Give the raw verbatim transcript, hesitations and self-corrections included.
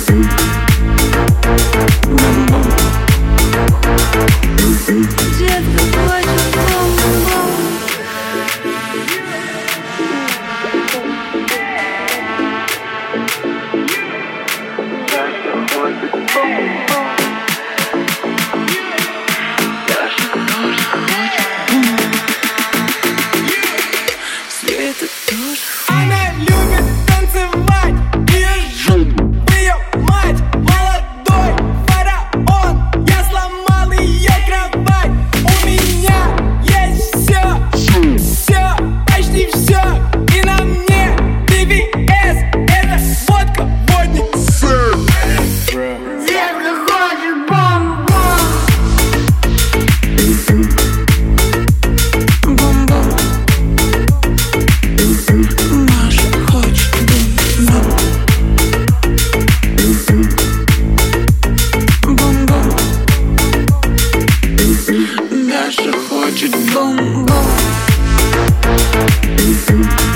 Она любит танцевать, вижу в ее мать. Молодой фараон, я сломал ее кровать. У меня есть все, все, почти все. И на мне би ви эс, это водка, водник. Детка хочет бомбон. Даша хочет бомбон.